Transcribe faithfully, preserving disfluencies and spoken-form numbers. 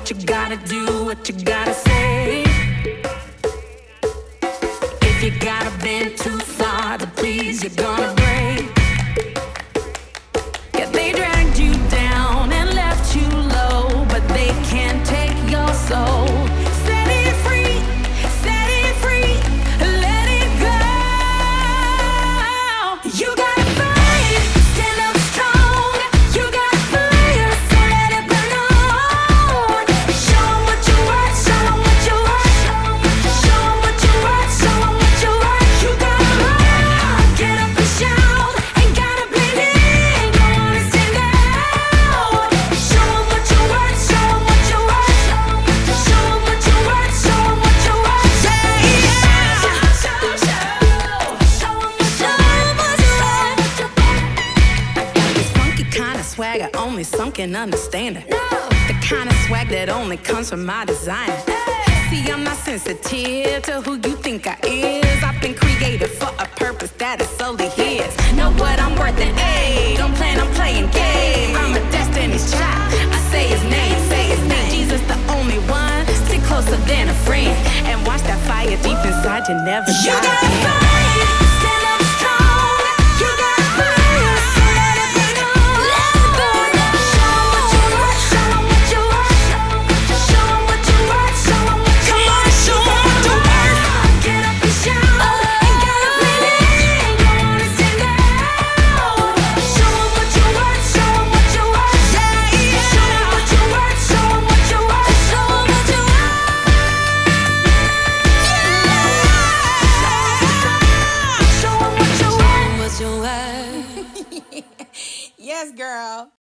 what you gotta do, what you gotta say. If you gotta bend too far to please, you're gonna break. Yeah, they dragged you down and left you low, but they can't take your soul. Set it free, set it free, let it go. You gotta fight, stand up strong. You got fire, so let it burn on. Show 'em what you worth, show 'em what you worth. Show 'em what you worth, show 'em what you worth. You gotta run, get up and shout. Ain't gotta blend in, don't wanna stand out. Show 'em what you worth, show 'em what you worth. Show 'em what you worth, show 'em what you worth. Yeah, yeah. Show, show, show 'em what you worth. I got this funky kind of swagger, only some can understand it. The kind of swag that only comes from my designer. See, I'm not sensitive to who you think I is. I've been created for a purpose that is solely his. Know what I'm worth and A. Don't plan on playing games. I'm a destiny's child. I say his name, say his name. Jesus the only one. Stick closer than a friend. And watch that fire deep inside you never die. You gotta fight, stand up strong. You got fire, so let it burn on. Let it burn on. Show 'em what you worth, show 'em what you worth. Show 'em what you worth, show 'em what you worth. Come on, show 'em what you worth. Get up and shout. Ain't gotta blend in, don't wanna stand out. Show 'em what you worth, show 'em what you worth. Yeah, yeah. Show 'em what you worth, show 'em what you worth. Show 'em what you worth. Yeah. Show 'em what you worth. Yes, girl.